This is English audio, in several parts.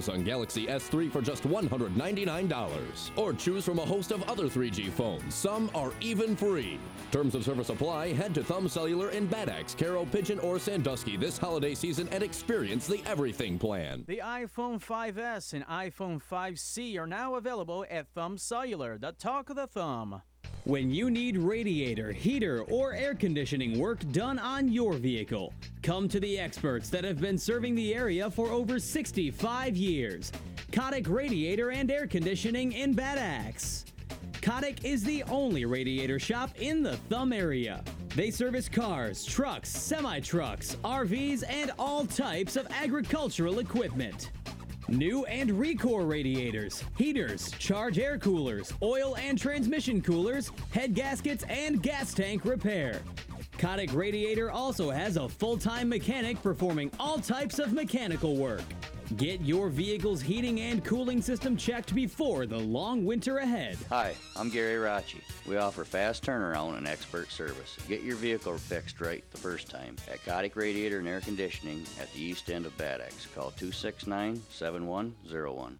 Samsung Galaxy S3 for just $199. Or choose from a host of other 3G phones. Some are even free. Terms of service apply. Head to Thumb Cellular in Bad Axe, Caro, Pigeon, or Sandusky this holiday season and experience the Everything Plan. The iPhone 5S and iPhone 5C are now available at Thumb Cellular, the talk of the thumb. When you need radiator, heater, or air conditioning work done on your vehicle, come to the experts that have been serving the area for over 65 years. Kotick Radiator and Air Conditioning in Bad Axe. Kotick is the only radiator shop in the Thumb area. They service cars, trucks, semi-trucks, RVs, and all types of agricultural equipment. New and Recor radiators, heaters, charge air coolers, oil and transmission coolers, head gaskets, and gas tank repair. Kotick Radiator also has a full-time mechanic performing all types of mechanical work. Get your vehicle's heating and cooling system checked before the long winter ahead. Hi, I'm Gary Rachi. We offer fast turnaround and expert service. Get your vehicle fixed right the first time at Kotick Radiator and Air Conditioning at the east end of Bad Axe. Call 269-7101.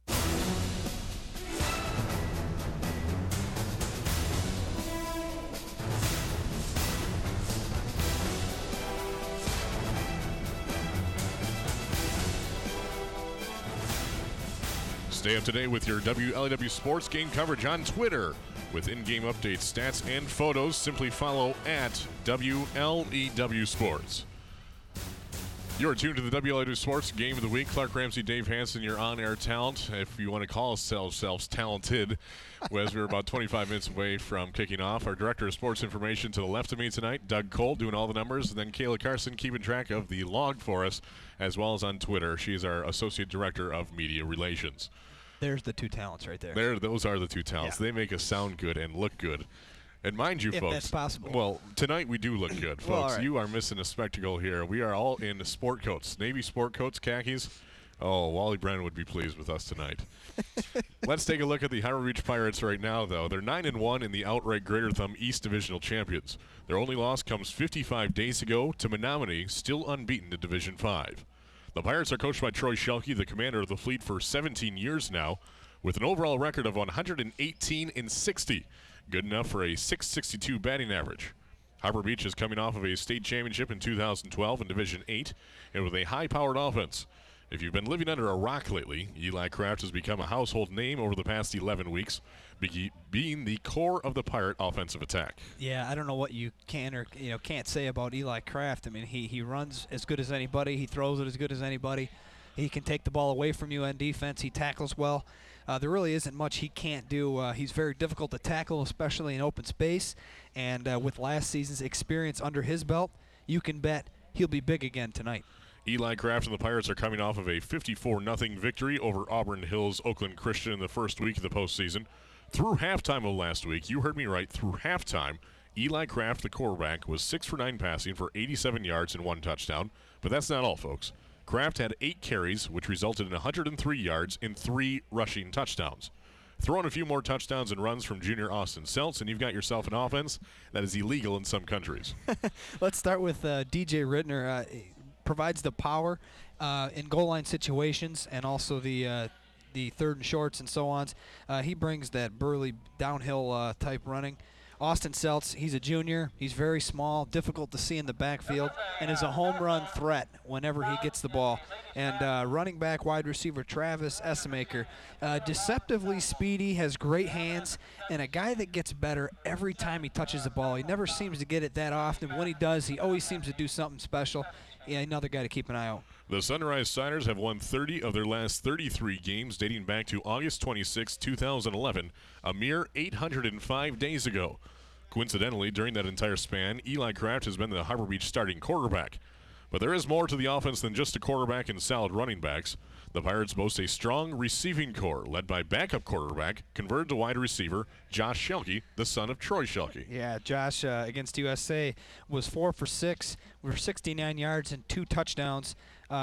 Stay up to date with your WLEW Sports game coverage on Twitter with in-game updates, stats, and photos. Simply follow at WLEW Sports. You are tuned to the WLEW Sports Game of the Week. Clark Ramsey, Dave Hanson, your on-air talent, if you want to call ourselves talented, as we're about 25 minutes away from kicking off. Our Director of Sports Information to the left of me tonight, Doug Cole, doing all the numbers, and then Kayla Carson keeping track of the log for us, as well as on Twitter. She is our Associate Director of Media Relations. There's the two talents right there. Those are the two talents. Yeah. They make us sound good and look good. And mind you, if folks, that's possible. Well, tonight we do look good, folks. Well, right. You are missing a spectacle here. We are all in sport coats, Navy sport coats, khakis. Oh, Wally Brennan would be pleased with us tonight. Let's take a look at the Harbor Beach Pirates right now, though. They're 9-1 in the outright Greater Thumb East Divisional Champions. Their only loss comes 55 days ago to Menominee, still unbeaten in Division 5. The Pirates are coached by Troy Shelke, the commander of the fleet for 17 years now, with an overall record of 118-60. Good enough for a .662 batting average. Harbor Beach is coming off of a state championship in 2012 in Division 8, and with a high-powered offense. If you've been living under a rock lately, Eli Kraft has become a household name over the past 11 weeks, being the core of the Pirate offensive attack. Yeah, I don't know what you can or can't say about Eli Kraft. I mean, he runs as good as anybody. He throws it as good as anybody. He can take the ball away from you on defense. He tackles well. There really isn't much he can't do. He's very difficult to tackle, especially in open space. And with last season's experience under his belt, you can bet he'll be big again tonight. Eli Kraft and the Pirates are coming off of a 54-0 victory over Auburn Hills Oakland Christian in the first week of the postseason. Through halftime of last week, you heard me right, through halftime, Eli Kraft, the quarterback, was 6 for 9 passing for 87 yards and 1 touchdown. But that's not all, folks. Kraft had 8 carries, which resulted in 103 yards and 3 rushing touchdowns. Throw in a few more touchdowns and runs from junior Austin Seltz, and you've got yourself an offense that is illegal in some countries. Let's start with DJ Rittner. Provides the power in goal line situations and also the third and shorts and so on. He brings that burly downhill type running. Austin Seltz, he's a junior. He's very small, difficult to see in the backfield, and is a home run threat whenever he gets the ball. And running back, wide receiver Travis Essemaker, deceptively speedy, has great hands, and a guy that gets better every time he touches the ball. He never seems to get it that often. When he does, he always seems to do something special. Yeah, another guy to keep an eye out. The Sunrise Siders have won 30 of their last 33 games dating back to August 26, 2011, a mere 805 days ago. Coincidentally, during that entire span, Eli Kraft has been the Harbor Beach starting quarterback. But there is more to the offense than just a quarterback and solid running backs. The Pirates boast a strong receiving core led by backup quarterback, converted to wide receiver, Josh Shelke, the son of Troy Shelke. Yeah, Josh against USA was 4 for 6 for 69 yards and 2 touchdowns,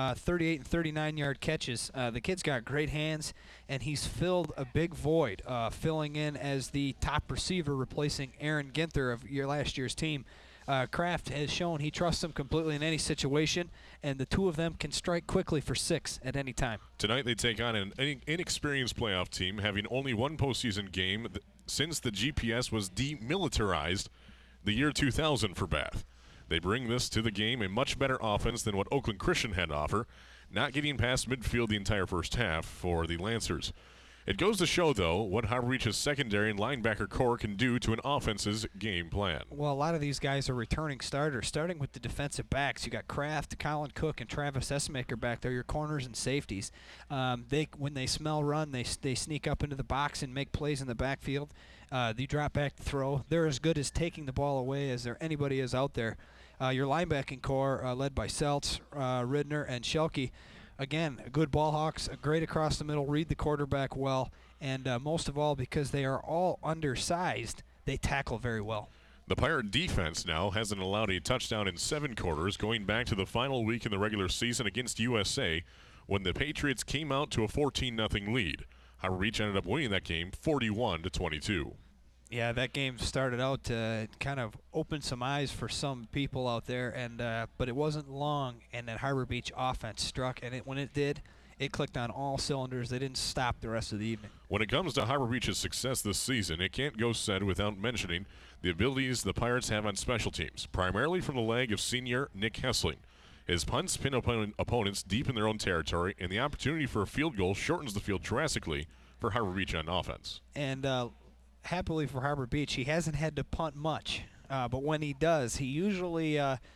38 and 39-yard catches. The kid's got great hands, and he's filled a big void, filling in as the top receiver, replacing Aaron Ginther of last year's team. Kraft has shown he trusts him completely in any situation, and the two of them can strike quickly for 6 at any time. Tonight they take on an inexperienced playoff team having only one postseason game since the GPS was demilitarized the year 2000 for Bath. They bring this to the game, a much better offense than what Oakland Christian had to offer, not getting past midfield the entire first half for the Lancers. It goes to show, though, what Harbor Beach's secondary and linebacker core can do to an offense's game plan. Well, a lot of these guys are returning starters, starting with the defensive backs. You got Kraft, Colin Cook, and Travis Essemaker back there, your corners and safeties. When they smell run, they sneak up into the box and make plays in the backfield. They drop back to throw. They're as good as taking the ball away as anybody is out there. Your linebacking core, led by Seltz, Ridner, and Schelke, again, good ball hawks, great across the middle, read the quarterback well, and most of all, because they are all undersized, they tackle very well. The Pirate defense now hasn't allowed a touchdown in 7 quarters, going back to the final week in the regular season against USA when the Patriots came out to a 14-0 lead. Harbor Beach ended up winning that game 41-22. Yeah, that game started out to kind of open some eyes for some people out there, and but it wasn't long, and that Harbor Beach offense struck, and when it did, it clicked on all cylinders. They didn't stop the rest of the evening. When it comes to Harbor Beach's success this season, it can't go said without mentioning the abilities the Pirates have on special teams, primarily from the leg of senior Nick Hessling. His punts pin opponents deep in their own territory, and the opportunity for a field goal shortens the field drastically for Harbor Beach on offense. And happily for Harbor Beach, he hasn't had to punt much, but when he does, he usually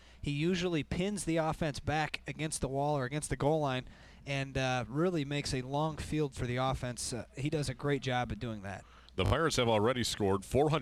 pins the offense back against the wall or against the goal line, and really makes a long field for the offense. He does a great job at doing that. The Pirates have already scored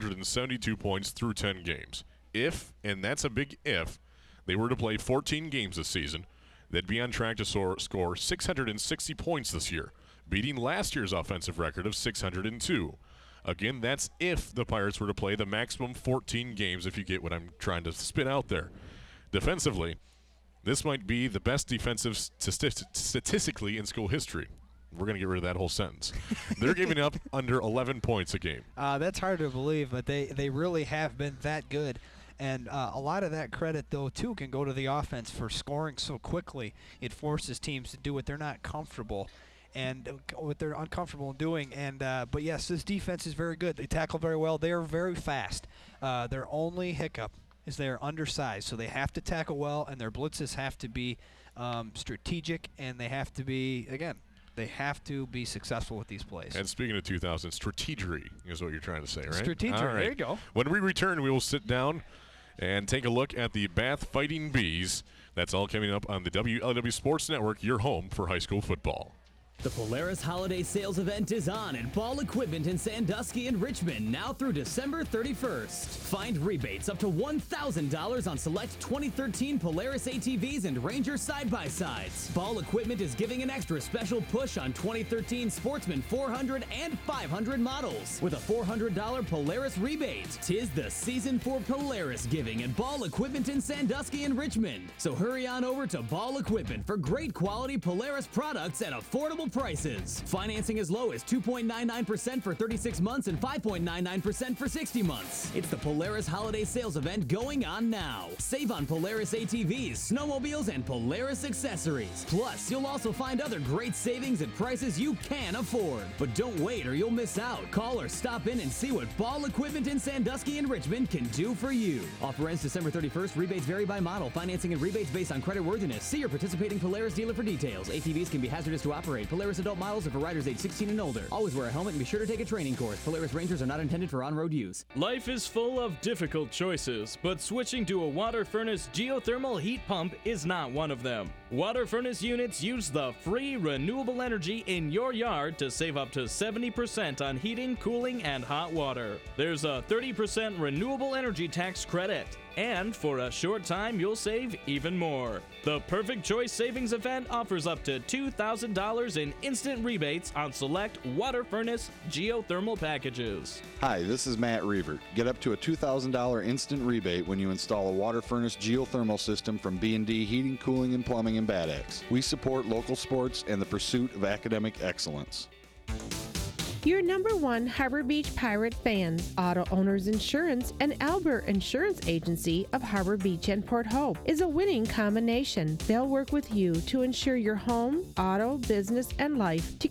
472 points through 10 games. If, and that's a big if, they were to play 14 games this season, they'd be on track to score 660 points this year, beating last year's offensive record of 602. Again, that's if the Pirates were to play the maximum 14 games, if you get what I'm trying to spit out there. Defensively, this might be the best defensive statistically in school history. We're going to get rid of that whole sentence. They're giving up under 11 points a game. That's hard to believe, but they really have been that good. And a lot of that credit, though, too, can go to the offense for scoring so quickly. It forces teams to do what they're not comfortable and what they're uncomfortable in doing. And but yes, this defense is very good. They tackle very well. They are very fast. Their only hiccup is they're undersized, so they have to tackle well, and their blitzes have to be strategic, and they have to be, again, they have to be successful with these plays. And speaking of 2000, strategery is what you're trying to say, right? Strategery, all right. There you go. When we return, we will sit down and take a look at the Bath Fighting Bees. That's all coming up on the WLW Sports Network, your home for high school football. The Polaris Holiday Sales Event is on at Ball Equipment in Sandusky and Richmond now through December 31st. Find rebates up to $1,000 on select 2013 Polaris ATVs and Ranger side-by-sides. Ball Equipment is giving an extra special push on 2013 Sportsman 400 and 500 models with a $400 Polaris rebate. 'Tis the season for Polaris giving at Ball Equipment in Sandusky and Richmond. So hurry on over to Ball Equipment for great quality Polaris products at affordable prices. Financing as low as 2.99% for 36 months and 5.99% for 60 months. It's the Polaris Holiday Sales Event going on now. Save on Polaris ATVs, snowmobiles, and Polaris accessories. Plus, you'll also find other great savings at prices you can afford. But don't wait or you'll miss out. Call or stop in and see what Ball Equipment in Sandusky and Richmond can do for you. Offer ends December 31st. Rebates vary by model. Financing and rebates based on credit worthiness. See your participating Polaris dealer for details. ATVs can be hazardous to operate. Polaris adult models are for riders age 16 and older. Always wear a helmet and be sure to take a training course. Polaris Rangers are not intended for on-road use. Life is full of difficult choices, but switching to a water furnace geothermal heat pump is not one of them. Water furnace units use the free renewable energy in your yard to save up to 70% on heating, cooling, and hot water. There's a 30% renewable energy tax credit. And for a short time, you'll save even more. The Perfect Choice Savings Event offers up to $2,000 in instant rebates on select water furnace geothermal packages. Hi, this is Matt Reavert. Get up to a $2,000 instant rebate when you install a water furnace geothermal system from B&D Heating, Cooling, and Plumbing in Bad Axe. We support local sports and the pursuit of academic excellence. Your number one Harbor Beach Pirate fans, Auto Owners Insurance and Albert Insurance Agency of Harbor Beach and Port Hope is a winning combination. They'll work with you to insure your home, auto, business, and life to